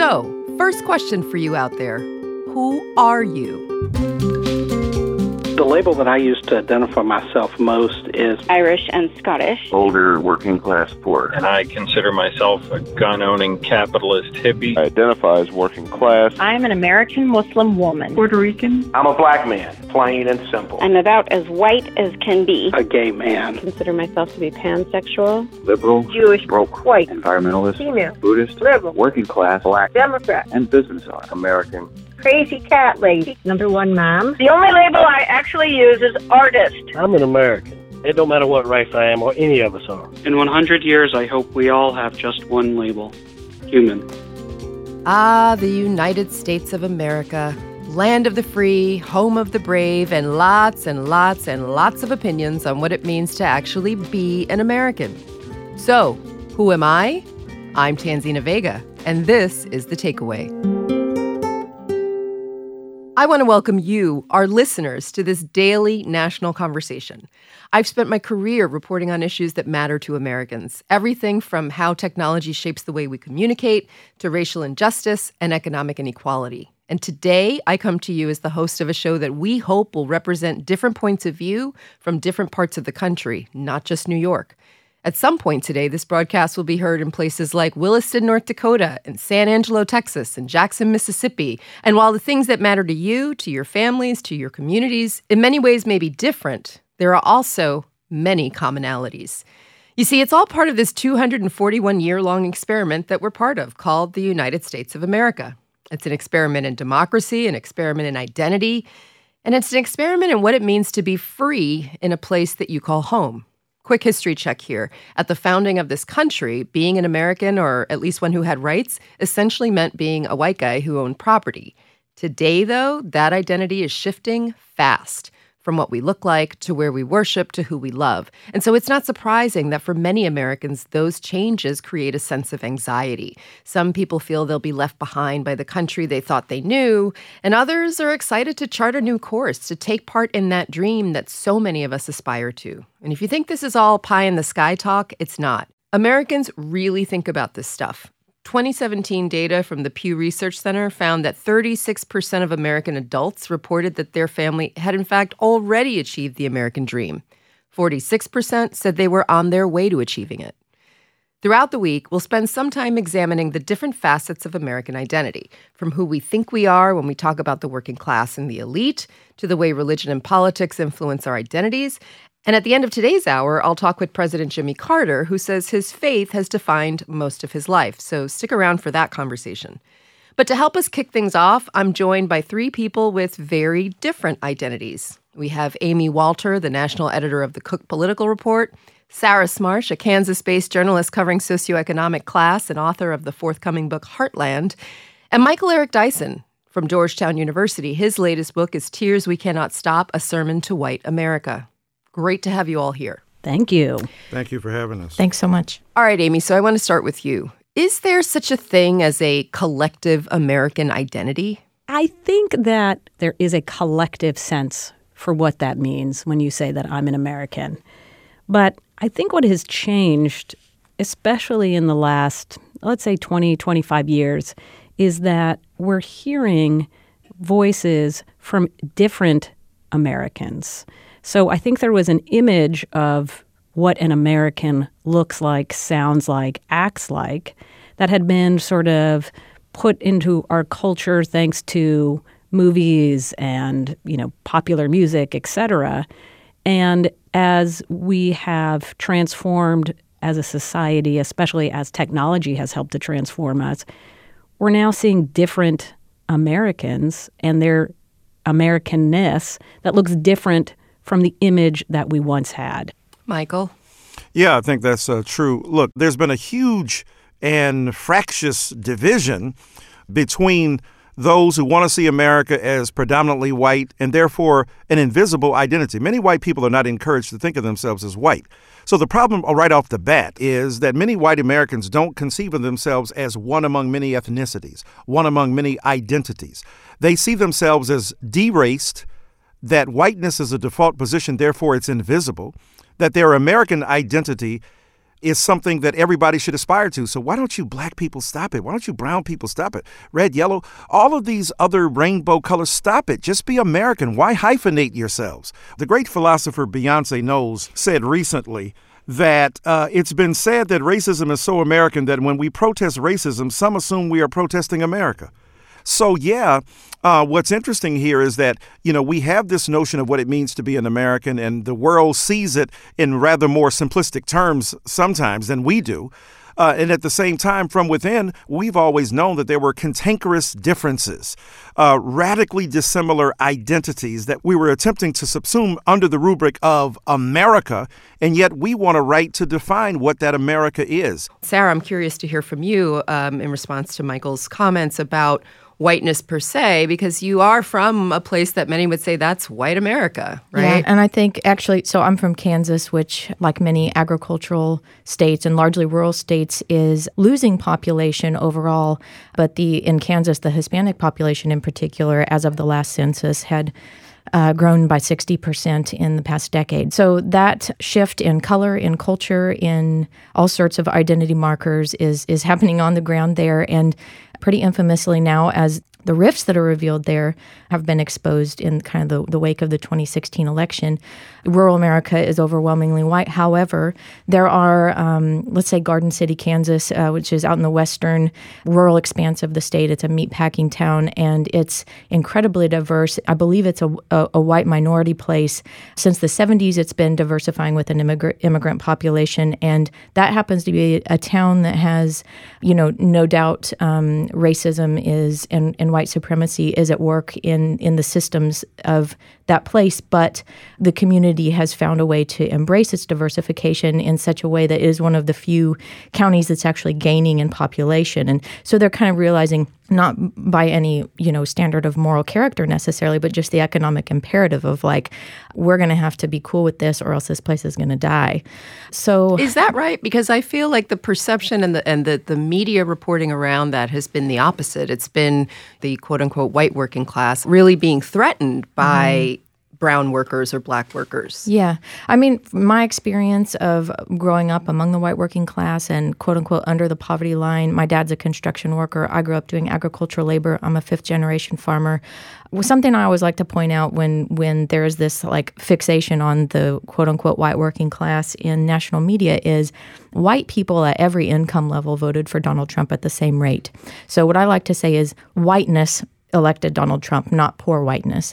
So, first question for you out there. Who are you? The label that I use to identify myself most is Irish and Scottish. Older, working class, poor. And I consider myself a gun-owning capitalist hippie. I identify as working class. I'm an American Muslim woman. Puerto Rican. I'm a black man, plain and simple. I'm about as white as can be. a gay man. I consider myself to be pansexual. Liberal, Jewish, broke, white, environmentalist, female, Buddhist, liberal, working class, black, Democrat, and business owner. American. crazy cat lady. Number one, mom. The only label I actually use is artist. I'm an American. It don't matter what race I am or any of us are. In 100 years, I hope we all have just one label: human. Ah, the United States of America. Land of the free, home of the brave, and lots and lots and lots of opinions on what it means to actually be an American. So, who am I? I'm Tanzina Vega, and this is The Takeaway. I want to welcome you, our listeners, to this daily national conversation. I've spent my career reporting on issues that matter to Americans, everything from how technology shapes the way we communicate to racial injustice and economic inequality. And today, I come to you as the host of a show that we hope will represent different points of view from different parts of the country, not just New York. At some point today, this broadcast will be heard in places like Williston, North Dakota, and San Angelo, Texas, and Jackson, Mississippi. And while the things that matter to you, to your families, to your communities, in many ways may be different, there are also many commonalities. You see, it's all part of this 241-year-long experiment that we're part of called the United States of America. It's an experiment in democracy, an experiment in identity, and it's an experiment in what it means to be free in a place that you call home. Quick history check here. At the founding of this country, being an American, or at least one who had rights, essentially meant being a white guy who owned property. Today, though, that identity is shifting fast, from what we look like to where we worship to who we love. And so it's not surprising that for many Americans, those changes create a sense of anxiety. Some people feel they'll be left behind by the country they thought they knew, and others are excited to chart a new course, to take part in that dream that so many of us aspire to. And if you think this is all pie-in-the-sky talk, it's not. Americans really think about this stuff. 2017 data from the Pew Research Center found that 36% of American adults reported that their family had in fact already achieved the American dream. 46% said they were on their way to achieving it. Throughout the week, we'll spend some time examining the different facets of American identity, from who we think we are when we talk about the working class and the elite, to the way religion and politics influence our identities. And at the end of today's hour, I'll talk with President Jimmy Carter, who says his faith has defined most of his life. So stick around for that conversation. But to help us kick things off, I'm joined by three people with very different identities. We have Amy Walter, the national editor of the Cook Political Report, Sarah Smarsh, a Kansas-based journalist covering socioeconomic class and author of the forthcoming book Heartland, and Michael Eric Dyson from Georgetown University. His latest book is Tears We Cannot Stop, A Sermon to White America. Great to have you all here. Thank you. Thank you for having us. Thanks so much. All right, Amy, so I want to start with you. Is there such a thing as a collective American identity? I think that there is a collective sense for what that means when you say that I'm an American. But I think what has changed, especially in the last, let's say 20, 25 years, is that we're hearing voices from different Americans. So I think there was an image of what an American looks like, sounds like, acts like, that had been sort of put into our culture thanks to movies and, popular music, et cetera. And as we have transformed as a society, especially as technology has helped to transform us, we're now seeing different Americans and their Americanness that looks different from the image that we once had. Michael? Yeah, I think that's true. Look, there's been a huge and fractious division between those who want to see America as predominantly white and therefore an invisible identity. Many white people are not encouraged to think of themselves as white. So the problem right off the bat is that many white Americans don't conceive of themselves as one among many ethnicities, one among many identities. They see themselves as deraced, that whiteness is a default position, therefore it's invisible, that their American identity is something that everybody should aspire to. So why don't you black people stop it? Why don't you brown people stop it? Red, yellow, all of these other rainbow colors, stop it. Just be American. Why hyphenate yourselves? The great philosopher Beyonce Knowles said recently that it's been said that racism is so American that when we protest racism, some assume we are protesting America. So, what's interesting here is that, we have this notion of what it means to be an American, and the world sees it in rather more simplistic terms sometimes than we do. And at the same time, from within, we've always known that there were cantankerous differences, radically dissimilar identities that we were attempting to subsume under the rubric of America, and yet we want a right to define what that America is. Sarah, I'm curious to hear from you in response to Michael's comments about whiteness per se, because you are from a place that many would say that's white America, right? Yeah, and I think actually, so I'm from Kansas, which, like many agricultural states and largely rural states, is losing population overall. But in Kansas, the Hispanic population in particular, as of the last census, had grown by 60% in the past decade. So that shift in color, in culture, in all sorts of identity markers is happening on the ground there. And pretty infamously now, as the rifts that are revealed there have been exposed in kind of the wake of the 2016 election. Rural America is overwhelmingly white. However, there are, let's say, Garden City, Kansas, which is out in the western rural expanse of the state. It's a meatpacking town, and it's incredibly diverse. I believe it's a white minority place. Since the 70s, it's been diversifying with an immigrant population, and that happens to be a town that has, no doubt racism is and white supremacy is at work in the systems of that place, but the community has found a way to embrace its diversification in such a way that it is one of the few counties that's actually gaining in population. And so they're kind of realizing, not by any, standard of moral character necessarily, but just the economic imperative of we're going to have to be cool with this or else this place is going to die. So is that right? Because I feel like the perception and the media reporting around that has been the opposite. It's been the quote unquote white working class really being threatened by brown workers or black workers. Yeah. I mean, my experience of growing up among the white working class and quote unquote under the poverty line, my dad's a construction worker. I grew up doing agricultural labor. I'm a fifth generation farmer. Something I always like to point out when there is this fixation on the quote unquote white working class in national media is white people at every income level voted for Donald Trump at the same rate. So what I like to say is whiteness elected Donald Trump, not poor whiteness.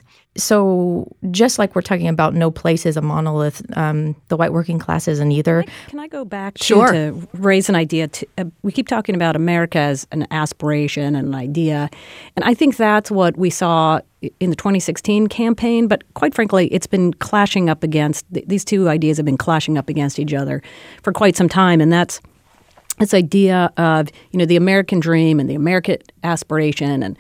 So just like we're talking about no place is a monolith, the white working class isn't either. Can I go back to raise an idea? We keep talking about America as an aspiration and an idea. And I think that's what we saw in the 2016 campaign. But quite frankly, it's been clashing up against, these two ideas have been clashing up against each other for quite some time. And that's this idea of, the American dream and the American aspiration. And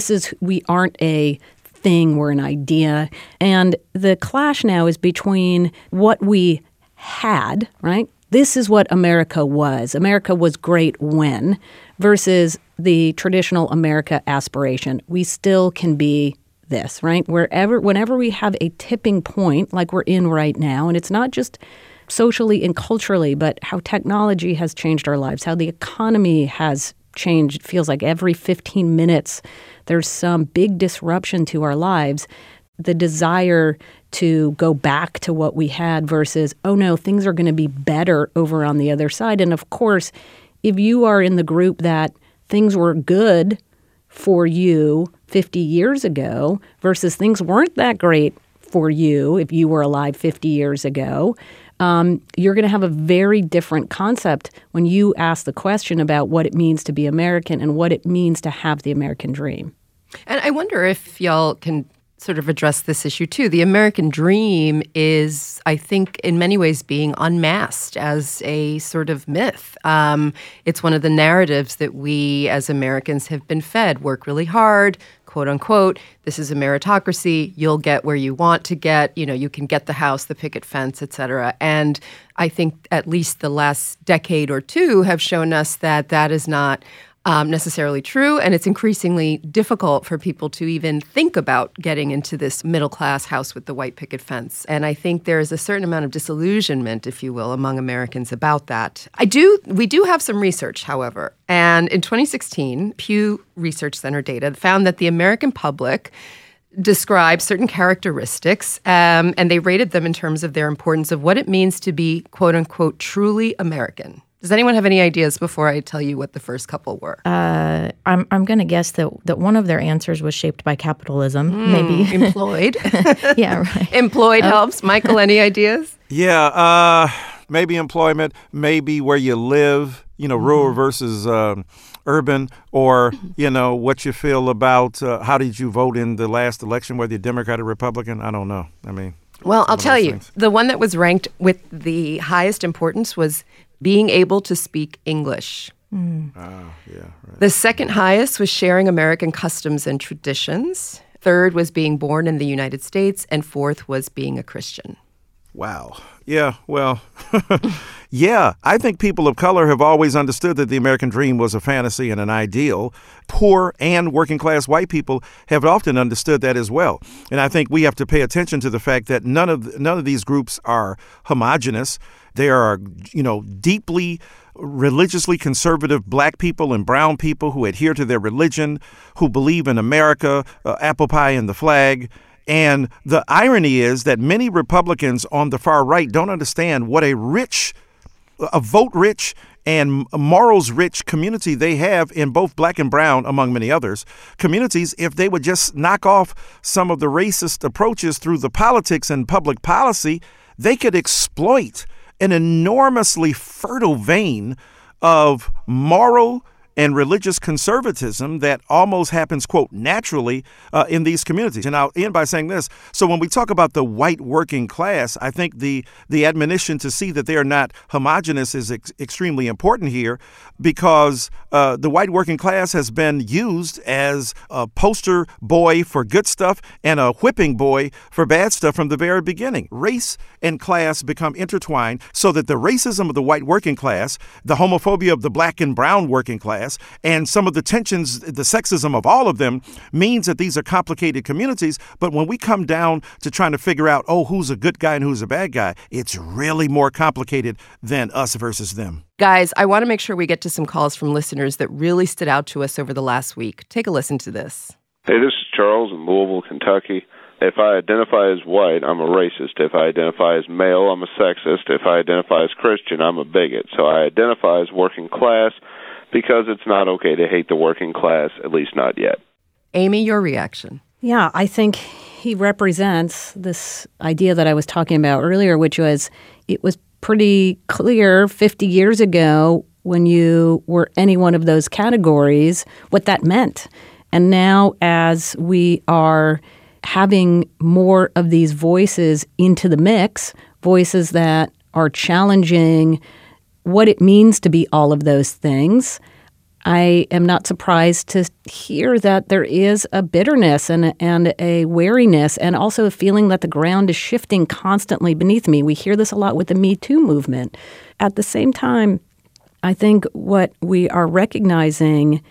we aren't a thing, we're an idea. And the clash now is between what we had, right? This is what America was. America was great when, versus the traditional America aspiration. We still can be this, right? Whenever we have a tipping point like we're in right now, and it's not just socially and culturally, but how technology has changed our lives, how the economy has changed. It feels like every 15 minutes there's some big disruption to our lives. The desire to go back to what we had versus, oh no, things are going to be better over on the other side. And of course, if you are in the group that things were good for you 50 years ago versus things weren't that great for you if you were alive 50 years ago, you're going to have a very different concept when you ask the question about what it means to be American and what it means to have the American dream. And I wonder if y'all can sort of address this issue too. The American dream is, I think, in many ways being unmasked as a sort of myth. It's one of the narratives that we as Americans have been fed. Work really hard, quote unquote, this is a meritocracy, you'll get where you want to get, you can get the house, the picket fence, et cetera. And I think at least the last decade or two have shown us that that is not necessarily true, and it's increasingly difficult for people to even think about getting into this middle-class house with the white picket fence. And I think there's a certain amount of disillusionment, if you will, among Americans about that. We do have some research, however, and in 2016, Pew Research Center data found that the American public described certain characteristics, and they rated them in terms of their importance of what it means to be, quote-unquote, truly American. Does anyone have any ideas before I tell you what the first couple were? I'm going to guess that one of their answers was shaped by capitalism, maybe. Employed. Yeah, right. Employed helps. Michael, any ideas? Yeah, maybe employment, maybe where you live, rural versus urban, or, what you feel about how did you vote in the last election, whether you're Democrat or Republican. I don't know. Well, I'll tell you, the one that was ranked with the highest importance was being able to speak English. Right. The second highest was sharing American customs and traditions. Third was being born in the United States. And fourth was being a Christian. Wow. Yeah, well, yeah, I think people of color have always understood that the American dream was a fantasy and an ideal. Poor and working class white people have often understood that as well. And I think we have to pay attention to the fact that none of these groups are homogenous. There are, deeply religiously conservative black people and brown people who adhere to their religion, who believe in America, apple pie and the flag. And the irony is that many Republicans on the far right don't understand what a vote-rich and morals-rich community they have in both black and brown, among many others, communities, if they would just knock off some of the racist approaches through the politics and public policy, they could exploit an enormously fertile vein of moral and religious conservatism that almost happens, quote, naturally in these communities. And I'll end by saying this. So when we talk about the white working class, I think the admonition to see that they are not homogenous is extremely important here, because the white working class has been used as a poster boy for good stuff and a whipping boy for bad stuff from the very beginning. Race and class become intertwined so that the racism of the white working class, the homophobia of the black and brown working class, and some of the tensions, the sexism of all of them means that these are complicated communities. But when we come down to trying to figure out, who's a good guy and who's a bad guy, it's really more complicated than us versus them. Guys, I want to make sure we get to some calls from listeners that really stood out to us over the last week. Take a listen to this. Hey, this is Charles in Louisville, Kentucky. If I identify as white, I'm a racist. If I identify as male, I'm a sexist. If I identify as Christian, I'm a bigot. So I identify as working class because it's not okay to hate the working class, at least not yet. Amy, your reaction? Yeah, I think he represents this idea that I was talking about earlier, which was it was pretty clear 50 years ago when you were any one of those categories what that meant. And now as we are having more of these voices into the mix, voices that are challenging what it means to be all of those things, I am not surprised to hear that there is a bitterness and a wariness and also a feeling that the ground is shifting constantly beneath me. We hear this a lot with the Me Too movement. At the same time, I think what we are recognizing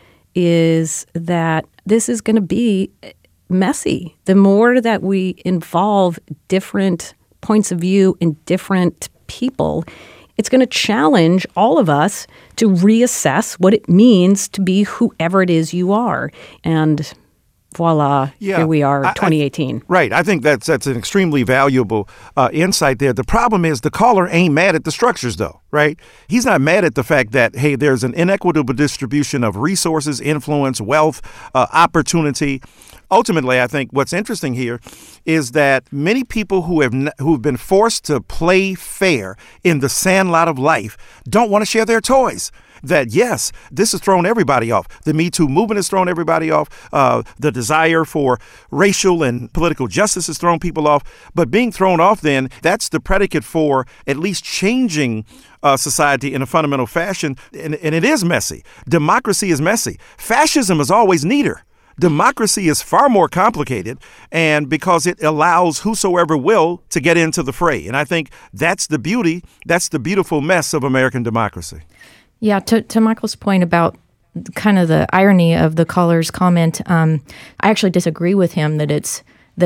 is that this is going to be messy. The more that we involve different points of view in different people, it's going to challenge all of us to reassess what it means to be whoever it is you are. And voila, here we are, 2018. Right. I think that's an extremely valuable insight there. The problem is the caller ain't mad at the structures, though, right? He's not mad at the fact that, hey, there's an inequitable distribution of resources, influence, wealth, opportunity. Ultimately, I think what's interesting here is that many people who've been forced to play fair in the sandlot of life don't want to share their toys. That, yes, this has thrown everybody off. The Me Too movement has thrown everybody off. The desire for racial and political justice has thrown people off. But being thrown off, then, that's the predicate for at least changing society in a fundamental fashion. And it is messy. Democracy is messy. Fascism is always neater. Democracy is far more complicated, and because it allows whosoever will to get into the fray. And I think that's the beauty, that's the beautiful mess of American democracy. Yeah, to Michael's point about kind of the irony of the caller's comment. I actually disagree with him that it's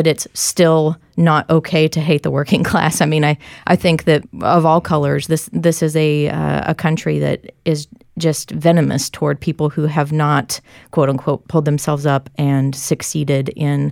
still not okay to hate the working class. I mean, I think that of all colors, this is a country that is just venomous toward people who have not, quote unquote, pulled themselves up and succeeded in,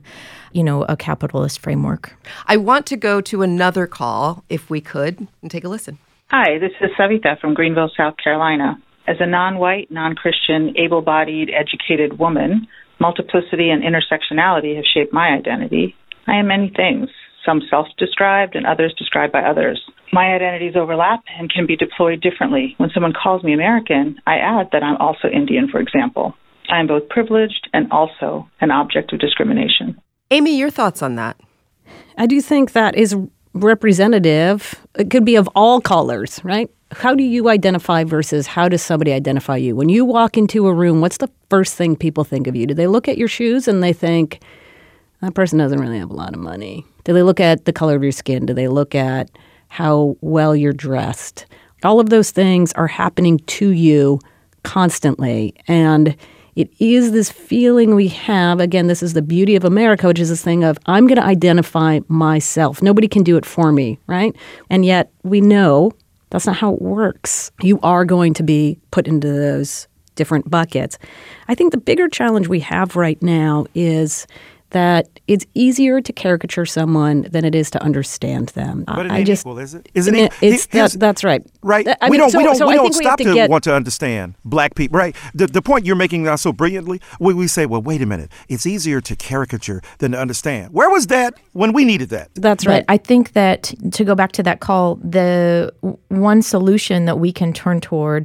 a capitalist framework. I want to go to another call, if we could, and take a listen. Hi, this is Savita from Greenville, South Carolina. As a non-white, non-Christian, able-bodied, educated woman, multiplicity and intersectionality have shaped my identity. I am many things, some self-described and others described by others. My identities overlap and can be deployed differently. When someone calls me American, I add that I'm also Indian, for example. I am both privileged and also an object of discrimination. Amy, your thoughts on that? I do think that is representative. It could be of all colors, right? How do you identify versus how does somebody identify you? When you walk into a room, what's the first thing people think of you? Do they look at your shoes and they think, that person doesn't really have a lot of money? Do they look at the color of your skin? Do they look at how well you're dressed? All of those things are happening to you constantly. And it is this feeling we have. Again, this is the beauty of America, which is this thing of, I'm going to identify myself. Nobody can do it for me, right? And yet we know that's not how it works. You are going to be put into those different buckets. I think the bigger challenge we have right now is that it's easier to caricature someone than it is to understand them. But it ain't equal, is it? That's right. Right. We don't stop to want to understand black people. Right. The point you're making now so brilliantly, we say, well, wait a minute. It's easier to caricature than to understand. Where was that when we needed that? That's right. But I think that, to go back to that call, the one solution that we can turn toward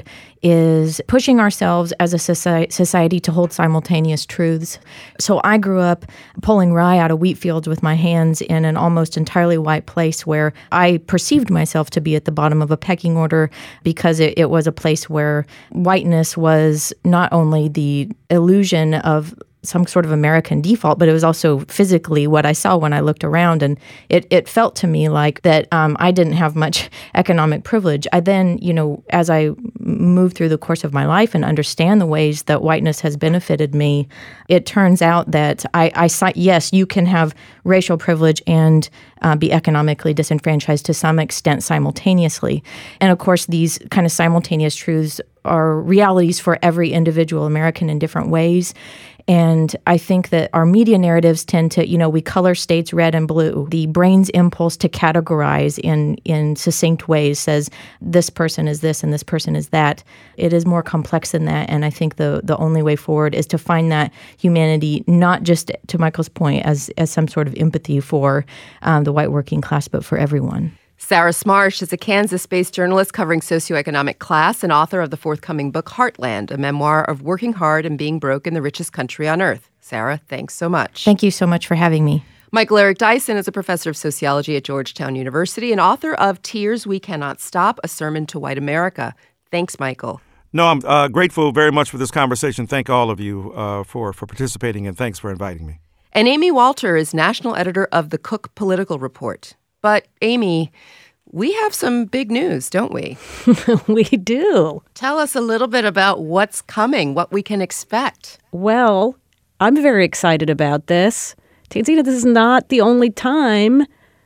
is pushing ourselves as a society to hold simultaneous truths. So I grew up pulling rye out of wheat fields with my hands in an almost entirely white place where I perceived myself to be at the bottom of a pecking order because it was a place where whiteness was not only the illusion of some sort of American default, but it was also physically what I saw when I looked around. And it felt to me like that I didn't have much economic privilege. I then, as I moved through the course of my life and understand the ways that whiteness has benefited me, it turns out that yes, you can have racial privilege and be economically disenfranchised to some extent simultaneously. And of course, these kind of simultaneous truths are realities for every individual American in different ways. And I think that our media narratives tend to, we color states red and blue. The brain's impulse to categorize in succinct ways says this person is this and this person is that. It is more complex than that. And I think the only way forward is to find that humanity, not just, to Michael's point, as some sort of empathy for the white working class, but for everyone. Sarah Smarsh is a Kansas-based journalist covering socioeconomic class and author of the forthcoming book Heartland, a memoir of working hard and being broke in the richest country on earth. Sarah, thanks so much. Thank you so much for having me. Michael Eric Dyson is a professor of sociology at Georgetown University and author of Tears We Cannot Stop, A Sermon to White America. Thanks, Michael. No, I'm grateful very much for this conversation. Thank all of you for participating, and thanks for inviting me. And Amy Walter is national editor of the Cook Political Report. But, Amy, we have some big news, don't we? We do. Tell us a little bit about what's coming, what we can expect. Well, I'm very excited about this. Tanzina, this is not the only time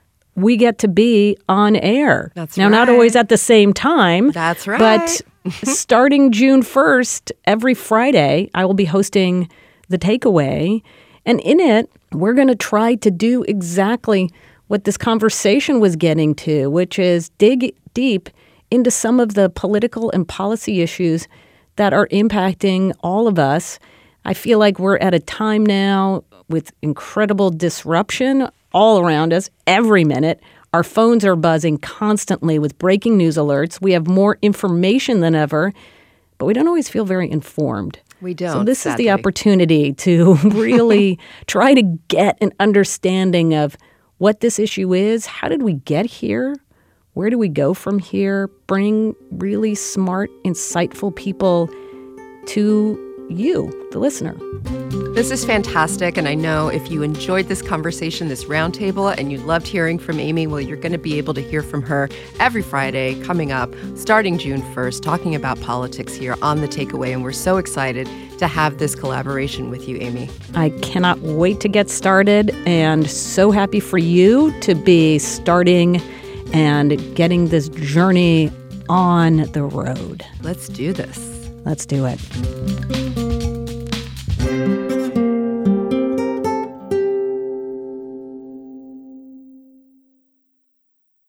we get to be on air. That's now, right. Not always at the same time. That's right. But starting June 1st, every Friday, I will be hosting The Takeaway. And in it, we're going to try to do exactly what this conversation was getting to, which is dig deep into some of the political and policy issues that are impacting all of us. I feel like we're at a time now with incredible disruption all around us, every minute. Our phones are buzzing constantly with breaking news alerts. We have more information than ever, but we don't always feel very informed. We don't. So this sadly. is the opportunity to really try to get an understanding of what this issue is. How did we get here? Where do we go from here? Bring really smart, insightful people to you, the listener. This is fantastic, and I know if you enjoyed this conversation, this roundtable, and you loved hearing from Amy, well, you're going to be able to hear from her every Friday coming up, starting June 1st, talking about politics here on The Takeaway, and we're so excited to have this collaboration with you, Amy. I cannot wait to get started, and so happy for you to be starting and getting this journey on the road. Let's do this. Let's do it.